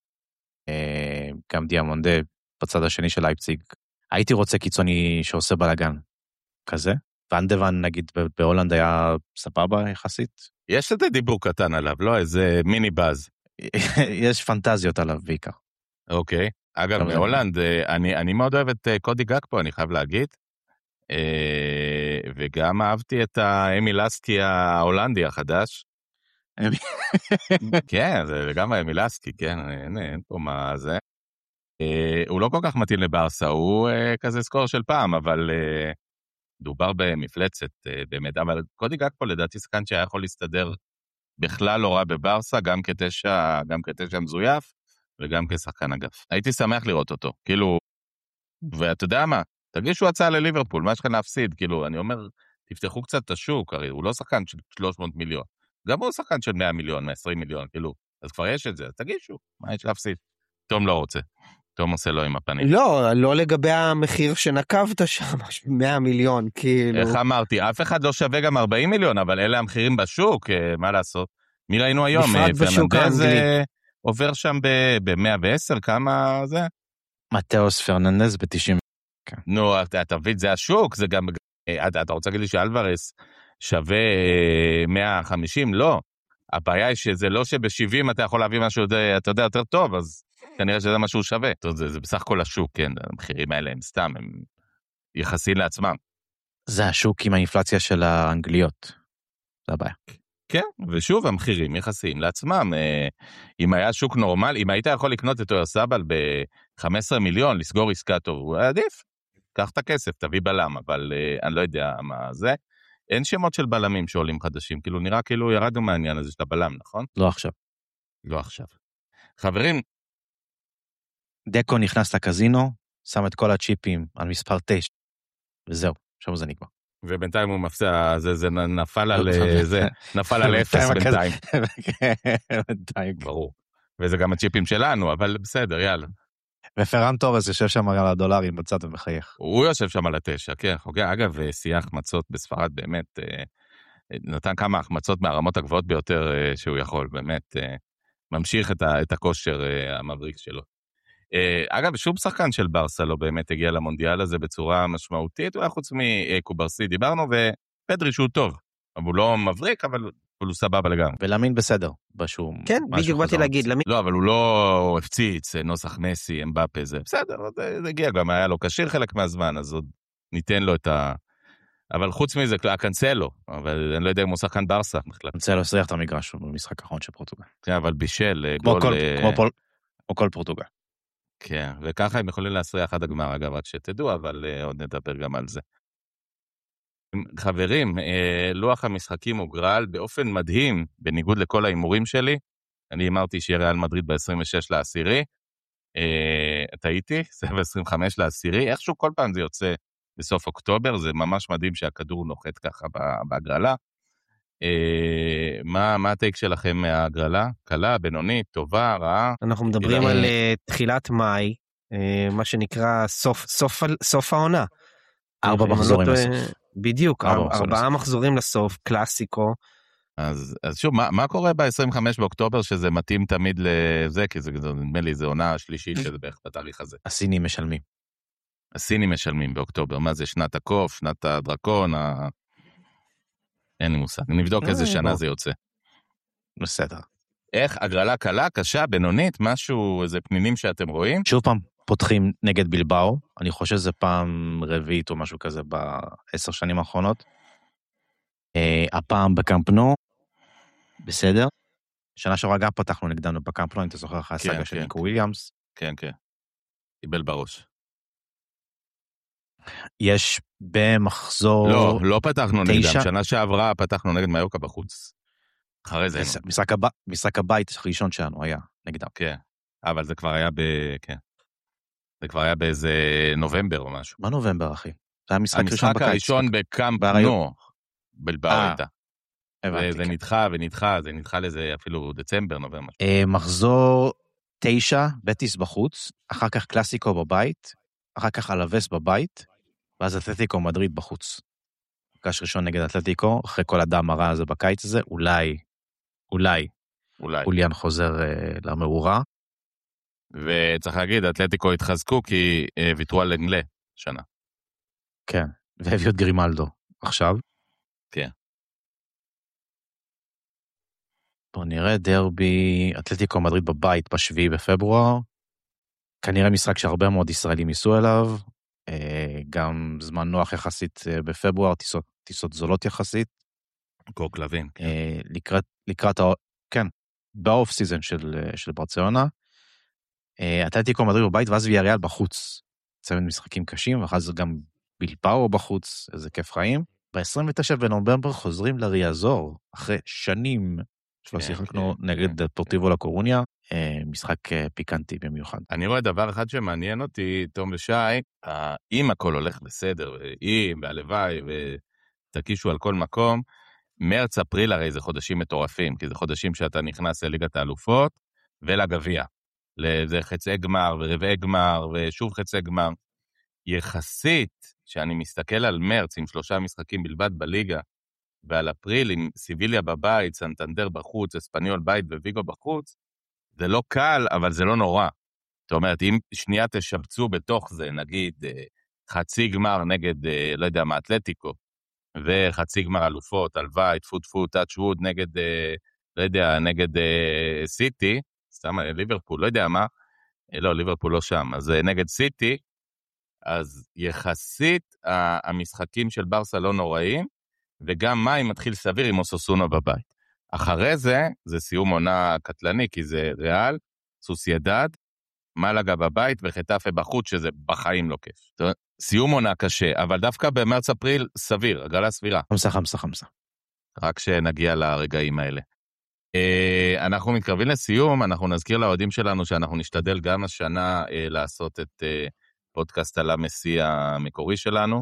גם דיאמונדה בצד השני של לייפציג. הייתי רוצה קיצוני שעושה בלגן כזה. ואנדוון נגיד בהולנד היה סבבה יחסית. יש את דיבור קטן עליו, לא איזה מיני באז. יש פנטזיות עליו בעיקר. אוקיי. אגב, בהולנד, אני, אני מאוד אוהב את קודי גאק פה, אני חייב להגיד. וגם אהבתי את האמי לסקי ההולנדי החדש. כן, זה גם האמי לסקי, כן, אין, אין פה מה זה. הוא לא כל כך מתאים לברסה, הוא כזה סקור של פעם, אבל דובר במפלצת באמת, אבל קודי גאקפו לדעתי שחקן שהיה יכול להסתדר בכלל לא רע בברסה, גם כתשע, גם כתשע מזויף, וגם כשחקן אגף. הייתי שמח לראות אותו, כאילו, ואתה יודע מה, תגישו הצעה לליברפול, מה יש לכם להפסיד, כאילו, אני אומר, תפתחו קצת את השוק, הרי הוא לא שחקן של שלוש מאות מיליון, גם הוא שחקן של מאה מיליון, מאה ועשרים מיליון, כאילו, אז כבר יש את זה, אז תגישו, מה יש להפסיד? תום לא רוצה, תום עושה לו עם הפנים. לא, לא לגבי המחיר שנקבת שם, מאה מיליון, כאילו. איך אמרתי, אף אחד לא שווה גם ארבעים מיליון, אבל אלה המחירים בשוק, מה לעשות? מי ראינו היום? בפרט בשוק האנגלי. עובר שם ב-מאה ועשר, כמה זה? מתאוס פרננדז ב-תשעים. נו, אתה מבין, זה השוק, זה גם, אתה רוצה להגיד לי שאלוורס שווה מאה וחמישים? לא. הבעיה היא שזה לא שב-שבעים אתה יכול להביא משהו, אתה יודע, יותר טוב, אז כנראה שזה משהו שווה. זה, זה בסך הכל השוק, כן, המחירים האלה הם סתם, הם יחסים לעצמם. זה השוק עם האינפלציה של האנגליות. זה הבעיה. כן, ושוב, המחירים יחסים לעצמם. אם היה שוק נורמל, אם היית יכול לקנות את אוירסבל ב-חמישה עשר מיליון, לסגור עסקה טוב, הוא היה עדיף. קח את הכסף, תביא בלם, אבל אני לא יודע מה זה. אין שמות של בלמים שעולים חדשים, כאילו נראה כאילו ירדנו מהעניין הזה של הבלם, נכון? לא עכשיו. לא עכשיו. חברים, דקו נכנס לקזינו, שם את כל הצ'יפים על מספר תשע, וזהו, שם זה נגמר. ובינתיים הוא מפסע, זה, זה נפל על זה, נפל על אפס בינתיים. בינתיים. ברור. וזה גם הצ'יפים שלנו, אבל בסדר, יאללה. ופרן טורס יושב שם על הדולרים בצד ומחייך. הוא יושב שם על התשע, כן. אגב, שיח מצות בספרד, באמת, נתן כמה החמצות מהרמות הגבוהות ביותר שהוא יכול, באמת, ממשיך את הכושר המבריק שלו. אגב, שום שחקן של ברסה לא באמת הגיע למונדיאל הזה בצורה משמעותית, הוא היה חוץ מקוברסי, דיברנו, ופדרי שהוא טוב, אבל הוא לא מבריק, אבל הוא סבבה לגמרי. ולמין בסדר, בשום... כן, בדיוק באתי להגיד, למין... לא, אבל הוא לא הפציץ, נוסח מסי, אמבפה, זה בסדר, זה הגיע, גם היה לו קשיר חלק מהזמן, אז עוד ניתן לו את ה... אבל חוץ מזה, הקנסלו, אבל אני לא יודע אם הוא שחקן ברסה, בכלל. קנסלו סריח את המגרש, הוא במשחק האחרון של פורטוגל. כן, אבל בישל, כמו כל פורטוגל. כן, וככה הם יכולים להסריח עד הגמר, אגב, רק שתדעו, אבל uh, עוד נדבר גם על זה. חברים, uh, לוח המשחקים הוגרל באופן מדהים, בניגוד לכל האימורים שלי. אני אמרתי שיהיה ריאל מדריד ב-עשרים ושש לעשירי, uh, טעיתי, זה ב-עשרים וחמש לעשירי, איכשהו כל פעם זה יוצא בסוף אוקטובר, זה ממש מדהים שהכדור נוחת ככה בהגרלה. Uh, מה, מה הטייק שלכם מההגרלה? קלה, בינונית, טובה, רעה? אנחנו מדברים על תחילת מאי, מה שנקרא סוף, סוף, סוף העונה. ארבע מחזורים לסוף. בדיוק, ארבעה מחזורים לסוף, קלאסיקו. אז, אז שוב, מה, מה קורה ב-עשרים וחמישה באוקטובר שזה מתאים תמיד לזה, כי זה, נדמה לי, זה עונה השלישית שזה בערך בתאריך הזה. הסינים משלמים. הסינים משלמים באוקטובר, מה זה שנת הקוף, שנת הדרקון, ה... אין לי מושג, נבדוק איזה שנה זה יוצא. בסדר. איך, הגרלה קלה, קשה, בינונית, משהו, איזה פנינים שאתם רואים? שוב פעם, פותחים נגד בלבאו, אני חושב שזה פעם רביעית או משהו כזה בעשר שנים האחרונות. הפעם בקמפנו, בסדר. שנה שעברה גם פתחנו נגדנו בקמפנו, אם אתה זוכר אחרי הסגה של ניקו וויליאמס. כן, כן. קיבל בראש. יש במחזור... לא, לא פתחנו נגדם. שנה שעברה פתחנו נגד מיורקה בחוץ. אחרי זה... משחק הבית הראשון שלנו היה נגדם. כן, אבל זה כבר היה ב... כן. זה כבר היה באיזה נובמבר או משהו. מה נובמבר, אחי? זה היה משחק ראשון בקיץ. המשחק הראשון בקאמפ נו, בלבאו הייתה. זה נדחה ונדחה, זה נדחה לזה אפילו דצמבר, נובמבר. מחזור תשע, בטיס בחוץ, אחר כך קלאסיקו בבית, אחר כך אלווס בבית, ואז אתלטיקו מדריד בחוץ. קש ראשון נגד אתלטיקו, אחרי כל הדם הרע הזה בקיץ הזה, אולי, אולי, אולי. אוליאן חוזר uh, למאורה. וצריך להגיד, אתלטיקו התחזקו כי uh, ויתרו על אנגלה שנה. כן, והביאו את גרימלדו עכשיו. כן. בוא נראה דרבי, אתלטיקו מדריד בבית בשביעי בפברואר. כנראה משחק שהרבה מאוד ישראלים ייסעו אליו. גם זמן נוח יחסית בפברואר, טיסות, טיסות זולות יחסית. קור כלבים. לקראת, לקראת, כן, באוף סיזן של, של ברצלונה. אתלטיקו מדריד בבית, ואז ויאריאל בחוץ. צמד משחקים קשים, ואחר זה גם בילבאו בחוץ, איזה כיף חיים. ב-עשרים ותשעה בנובמבר חוזרים לריאזור, אחרי שנים שלא שיחקנו נגד דפורטיבו לקורוניה, משחק פיקנטי במיוחד. אני רואה דבר אחד שמעניין אותי, תום ושי, אם הכל הולך בסדר, ואם, והלוואי, ותקישו על כל מקום, מרץ, אפריל הרי זה חודשים מטורפים, כי זה חודשים שאתה נכנס לליגת האלופות, ולגביע. לזה חצי גמר, ורבעי גמר, ושוב חצי גמר. יחסית, שאני מסתכל על מרץ, עם שלושה משחקים בלבד בליגה, ועל אפריל, עם סיביליה בבית, סנטנדר בחוץ, אספניול בית וויגו בחוץ, זה לא קל, אבל זה לא נורא. זאת אומרת, אם שנייה תשבצו בתוך זה, נגיד, חצי גמר נגד, לא יודע מה, אתלטיקו, וחצי גמר אלופות, אלוואי, טפו טפו, טאץ' ווד, נגד, לא יודע, נגד סיטי, סתם ליברפול, לא יודע מה, לא, ליברפול לא שם, אז נגד סיטי, אז יחסית המשחקים של ברסה לא נוראים, וגם מאי מתחיל סביר עם אוסוסונה בבית. אחרי זה, זה סיום עונה קטלני, כי זה ריאל, סוסיידד, מלאגה בבית וחטאפה בחוץ, שזה בחיים לא כיף. סיום עונה קשה, אבל דווקא במרץ-אפריל סביר, הגרלה סבירה. חמסה, חמסה, חמסה. רק שנגיע לרגעים האלה. אנחנו מתקרבים לסיום, אנחנו נזכיר לאוהדים שלנו שאנחנו נשתדל גם השנה לעשות את פודקאסט על המסי המקורי שלנו,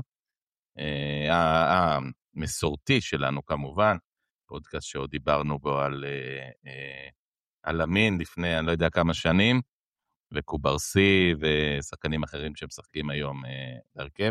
המסורתי שלנו כמובן, פודקאסט שעוד דיברנו בו על, על אמין לפני אני לא יודע כמה שנים, וקוברסי ושחקנים אחרים שמשחקים היום להרכב,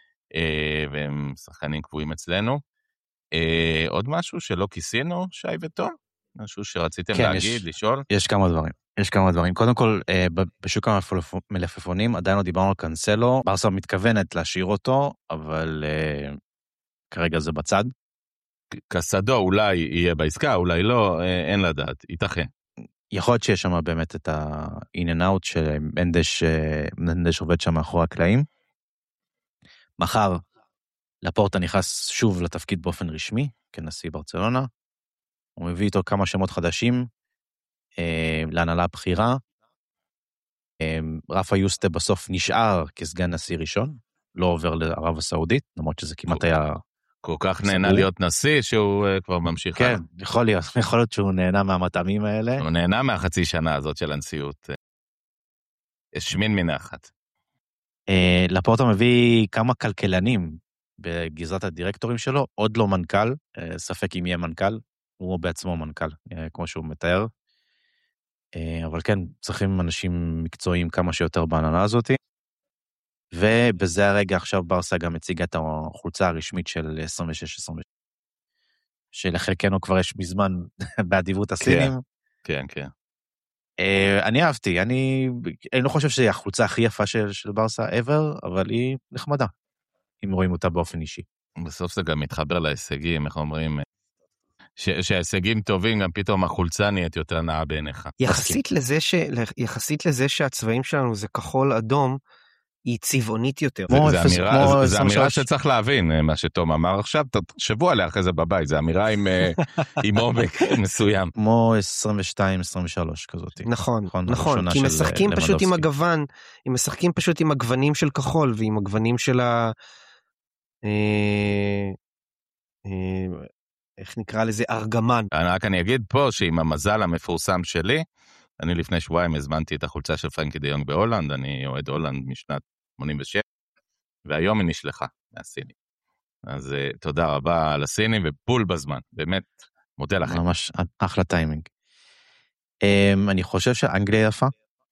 והם שחקנים קבועים אצלנו. עוד משהו שלא כיסינו, שי ותום? משהו שרציתם כן, להגיד, יש, לשאול? יש כמה דברים. יש כמה דברים. קודם כל, בשוק המלפפונים עדיין לא דיברנו על קנסלו, ברסה מתכוונת להשאיר אותו, אבל כרגע זה בצד. קסדו אולי יהיה בעסקה, אולי לא, אין לדעת, ייתכן. יכול להיות שיש שם באמת את ה-in and out שמנדש, מנדש עובד שם מאחורי הקלעים. מחר, לפורטה נכנס שוב לתפקיד באופן רשמי, כנשיא ברצלונה. הוא מביא איתו כמה שמות חדשים, אה, להנהלה הבחירה. אה, רפה יוסטה בסוף נשאר כסגן נשיא ראשון, לא עובר לערב הסעודית, למרות שזה כמעט היה... כל כך נהנה להיות נשיא, שהוא uh, כבר ממשיך. כן, יכול להיות, יכול להיות שהוא נהנה מהמטעמים האלה. הוא נהנה מהחצי שנה הזאת של הנשיאות. השמין מן האחת. אה, לפורטה מביא כמה כלכלנים בגזרת הדירקטורים שלו, עוד לא מנכ"ל, אה, ספק אם יהיה מנכ"ל, הוא בעצמו מנכ"ל, אה, כמו שהוא מתאר. אה, אבל כן, צריכים אנשים מקצועיים כמה שיותר בהנהלה הזאת. ובזה הרגע עכשיו ברסה גם הציגה את החולצה הרשמית של עשרים ושש עשרים ושבע, שלחלקנו כבר יש מזמן באדיבות הסינים. כן, כן. אני אהבתי, אני, אני לא חושב שהיא החולצה הכי יפה של, של ברסה ever, אבל היא נחמדה, אם רואים אותה באופן אישי. בסוף זה גם מתחבר להישגים, איך אומרים, ש, שההישגים טובים, גם פתאום החולצה נהיית יותר נאה בעיניך. יחסית לזה, ש, יחסית לזה שהצבעים שלנו זה כחול אדום, היא צבעונית יותר. זה, זה אמירה, זה אמירה שצריך להבין, מה שתום אמר עכשיו, תחשבו עליה אחרי זה בבית, זה אמירה עם, עם עומק מסוים. כמו עשרים ושתיים עשרים ושלוש כזאת. נכון, נכון, כי משחקים פשוט עם הגוון, הם משחקים פשוט עם הגוונים של כחול, ועם הגוונים של ה... איך נקרא לזה? ארגמן. רק אני אגיד פה, שעם המזל המפורסם שלי, אני לפני שבועיים הזמנתי את החולצה של פרנקי דה יונג בהולנד, אני אוהד הולנד משנת שמונים ושבע, והיום היא נשלחה מהסינים. אז uh, תודה רבה לסינים, ובול בזמן, באמת, מודה לכם. ממש אחלה טיימינג. Um, אני חושב שאנגליה יפה,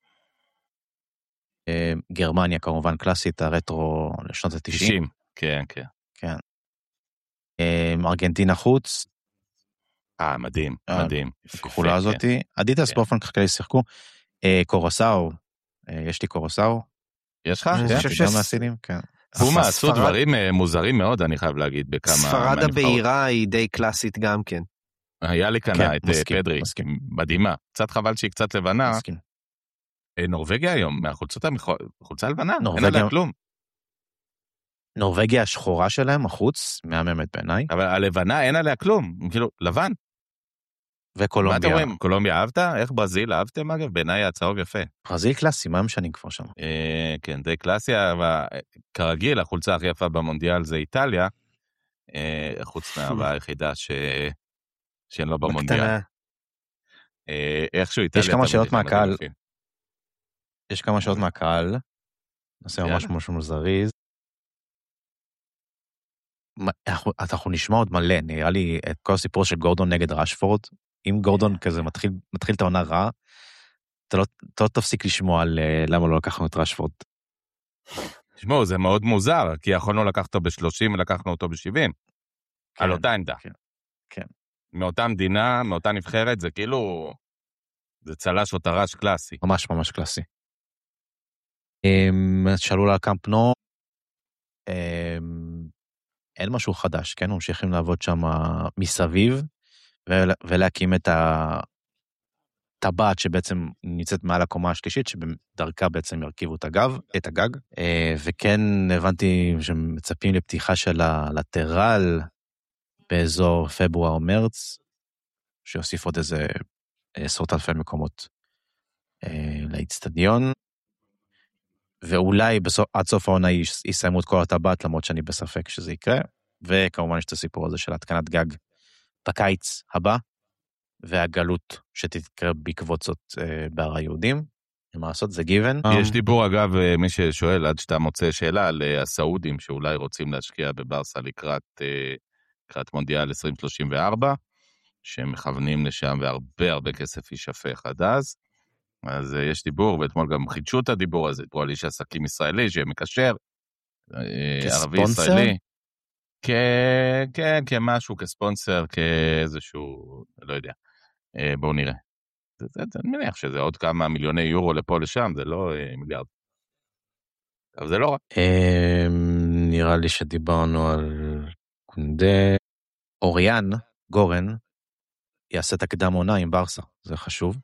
um, גרמניה כמובן קלאסית, הרטרו לשנות ה-תשעים. תשעים, כן, כן. כן. Um, ארגנטינה חוץ, אה, מדהים, מדהים. הכחולה הזאת, אדידס באופן כלכלי שיחקו, קורוסאו, יש לי קורוסאו. יש לך? גם מהסינים, כן. פומה עשו דברים מוזרים מאוד, אני חייב להגיד, בכמה... ספרד הבהירה היא די קלאסית גם כן. היה לי כאן את פדרי, מדהימה. קצת חבל שהיא קצת לבנה. נורווגיה היום, מהחולצות החולצה לבנה, אין עליה כלום. נורווגיה השחורה שלהם, החוץ, מהממת בעיניי. אבל הלבנה אין עליה כלום, כאילו, לבן. מה אתם וקולומביה. רואים? קולומביה אהבת? איך ברזיל אהבתם אגב? בעיניי הצהוב יפה. ברזיל קלאסי, מה הם שנים כבר שם? אה, כן, די קלאסי, אבל כרגיל, החולצה הכי יפה במונדיאל זה איטליה, אה, חוץ מהבאה היחידה ש... שהן לא במונדיאל. בקטנה. אה, איכשהו איטליה... יש כמה תמיד שאלות יש להם מהקהל. יפים. יש כמה שאלות מהקהל. נעשה ממש יאללה. משהו זריז. מה- אנחנו אנחנו נשמע עוד מלא, נראה לי את כל הסיפור של גורדון נגד רשפורד. אם גורדון כזה מתחיל מתחיל את העונה רע, אתה לא אתה לא תפסיק לשמוע על אה, למה לא לקחנו את רשפורד. תשמעו, זה מאוד מוזר, כי יכולנו לקחת אותו ב-שלושים ולקחנו אותו ב-שבעים. כן, על אותה עמדה. כן, כן. מאותה מדינה, מאותה נבחרת, זה כאילו... זה צלש או טרש קלאסי. ממש ממש קלאסי. אמ, שאלו לה קאמפ נו, אמ, אין משהו חדש, כן? ממשיכים לעבוד שם מסביב, ול- ולהקים את הטבעת שבעצם נמצאת מעל הקומה השלישית, שבדרכה בעצם ירכיבו את הגב, את הגג, אה, וכן הבנתי שמצפים לפתיחה של הלטרל באזור פברואר-מרץ, שיוסיף עוד איזה עשרות אלפי מקומות אה, לאצטדיון, ואולי בסוף, עד סוף העונה יש- יסיימו את כל הטבעת, למרות שאני בספק שזה יקרה, וכמובן יש את הסיפור הזה של התקנת גג בקיץ הבא, והגלות שתתקרה בעקבות זאת אה, בהר היהודים. מה לעשות, זה גיוון. יש דיבור, אגב, אה, מי ששואל, עד שאתה מוצא שאלה, על אה, הסעודים שאולי רוצים להשקיע בברסה לקראת, אה, לקראת מונדיאל עשרים שלושים וארבע, שהם מכוונים לשם והרבה הרבה כסף יישפך עד אז. אז אה, יש דיבור, ואתמול גם חידשו את הדיבור הזה, דיברו על איש עסקים ישראלי שמקשר, אה, ערבי כספונסר? ישראלי. כ- כן, כמשהו, כספונסר, כאיזשהו, לא יודע. אה, בואו נראה. זה, זה, זה, אני מניח שזה עוד כמה מיליוני יורו לפה לשם, זה לא אה, מיליארד. אבל זה לא רע. אמ, נראה לי שדיברנו על קונדה. אוריאן גורן יעשה את הקדם עונה עם ברסה, זה חשוב.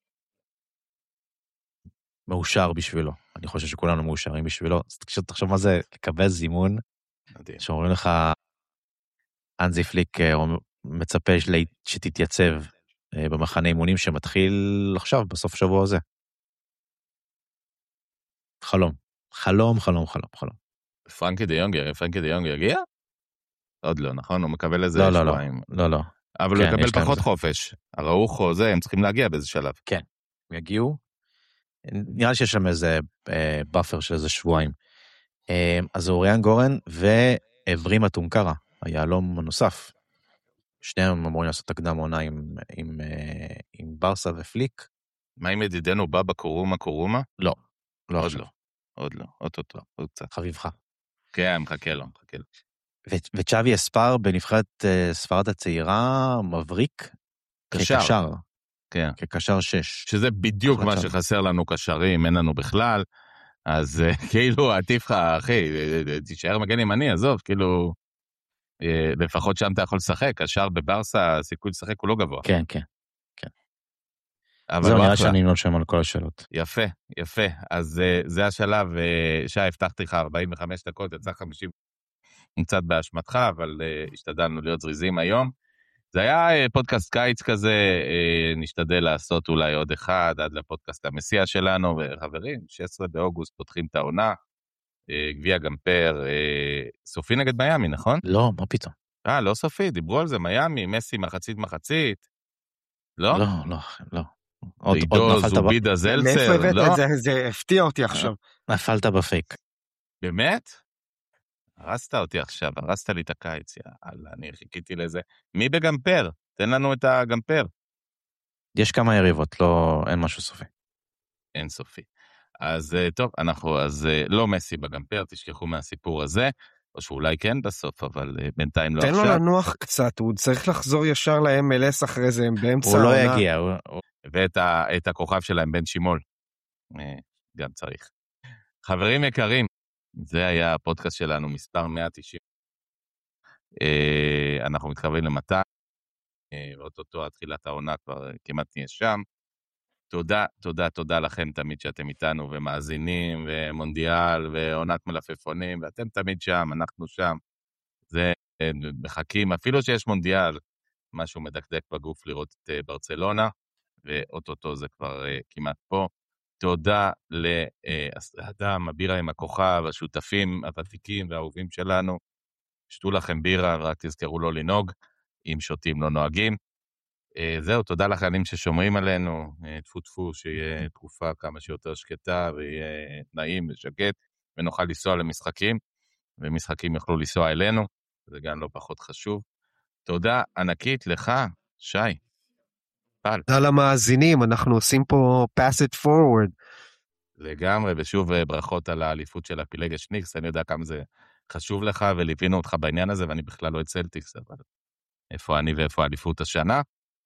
מאושר בשבילו, אני חושב שכולנו מאושרים בשבילו. אז תקשור, תחשוב מה זה לקבל זימון, מדהים. שאומרים לך, אנזי פליק אה, מצפה שלה- שתתייצב אה, במחנה אימונים שמתחיל עכשיו, בסוף שבוע הזה. חלום, חלום, חלום, חלום, חלום. פרנקי דה יונג, פרנקי דה יונג יגיע? עוד לא, נכון? הוא מקבל איזה לא, לא, לא, שבועיים. לא, לא. אבל כן, הוא יקבל יש להם פחות זה. חופש. הראוכו זה, הם צריכים להגיע באיזה שלב. הם יגיעו. נראה לי שיש שם איזה אה, באפר של איזה שבועיים. אה, אז אוריאן גורן ואברימה טונקרה, היעלום הנוסף. שניהם אמורים לעשות הקדם עונה עם, עם, אה, עם ברסה ופליק. מה אם ידידנו בא בקורומה קורומה? לא, לא עוד עכשיו. לא. עוד לא. עוד אותו. עוד קצת. חביבך. כן, מחכה לו, מחכה לו. ו- וצ'אבי אספר בנבחרת אה, ספרד הצעירה, מבריק. קשר. כקשר. כן. כקשר שש. שזה בדיוק אחלה מה צ'אבי. שחסר לנו קשרים, אין לנו בכלל. אז אה, כאילו, עטיף לך, אחי, אה, אה, תישאר מגן ימני, עזוב, כאילו, אה, לפחות שם אתה יכול לשחק, קשר בברסה, הסיכוי לשחק הוא לא גבוה. כן, כן. אבל זהו, הוא נראה אחלה. שאני לא שם על כל השאלות. יפה, יפה. אז uh, זה השלב, uh, שי, הבטחתי לך ארבעים וחמש דקות, יצא חמישים, קצת באשמתך, אבל uh, השתדלנו להיות זריזים היום. זה היה uh, פודקאסט קיץ כזה, uh, נשתדל לעשות אולי עוד אחד, עד לפודקאסט המסיע שלנו, וחברים, שישה עשר באוגוסט פותחים את העונה, uh, גביע גמפר, uh, סופי נגד מיאמי, נכון? לא, מה פתאום? אה, לא סופי, דיברו על זה, מיאמי, מסי מחצית מחצית, לא? לא, לא, לא. עוד, עידו, עוד נפלת, ב... זובידה, מאיפה זלצר, הבאת לא? את זה? זה הפתיע אותי עכשיו. נפלת בפייק. באמת? הרסת אותי עכשיו, הרסת לי את הקיץ, יאללה, אני חיכיתי לזה. מי בגמפר? תן לנו את הגמפר. יש כמה יריבות, לא, אין משהו סופי. אין סופי. אז טוב, אנחנו, אז לא מסי בגמפר, תשכחו מהסיפור הזה, או שאולי כן בסוף, אבל בינתיים לא תן עכשיו. לו לנוח קצת, הוא צריך לחזור ישר ל-אם אל אס אחרי זה, הם באמצע הוא לא העונה. יגיע. הוא... הוא- ואת ה, את הכוכב שלהם, בן שימול. אה, גם צריך. חברים יקרים, זה היה הפודקאסט שלנו, מספר מאה תשעים. אה, אנחנו מתקרבים ל-מאתיים, אה, ואו-טו-טו עד תחילת העונה כבר כמעט נהיה שם. תודה, תודה, תודה לכם תמיד שאתם איתנו, ומאזינים, ומונדיאל, ועונת מלפפונים, ואתם תמיד שם, אנחנו שם. זה, אה, מחכים, אפילו שיש מונדיאל, משהו מדקדק בגוף לראות את ברצלונה, ואוטוטו זה כבר כמעט פה. תודה לאדם, הבירה עם הכוכב, השותפים הוותיקים והאהובים שלנו. שתו לכם בירה, רק תזכרו לא לנהוג, אם שותים לא נוהגים. זהו, תודה לחיילים ששומרים עלינו, תפו תפו, שיהיה תקופה כמה שיותר שקטה, ויהיה נעים ושקט, ונוכל לנסוע למשחקים, ומשחקים יוכלו לנסוע אלינו, זה גם לא פחות חשוב. תודה ענקית לך, שי. פל. תודה למאזינים, אנחנו עושים פה pass it forward. לגמרי, ושוב ברכות על האליפות של הפילגש ניקס, אני יודע כמה זה חשוב לך, וליווינו אותך בעניין הזה, ואני בכלל לא את צלטיקס, אבל איפה אני ואיפה האליפות השנה.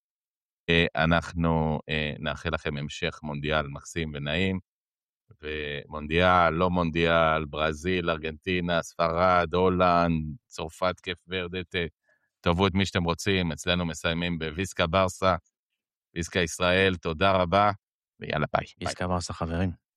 אנחנו נאחל לכם המשך מונדיאל מקסים ונעים, ומונדיאל, לא מונדיאל, ברזיל, ארגנטינה, ספרד, הולנד, צרפת, כיף ורדת, תאהבו את מי שאתם רוצים, אצלנו מסיימים בוויסקה ברסה, ויסקה ישראל, תודה רבה, ויאללה ביי. ויסקה ברסה חברים.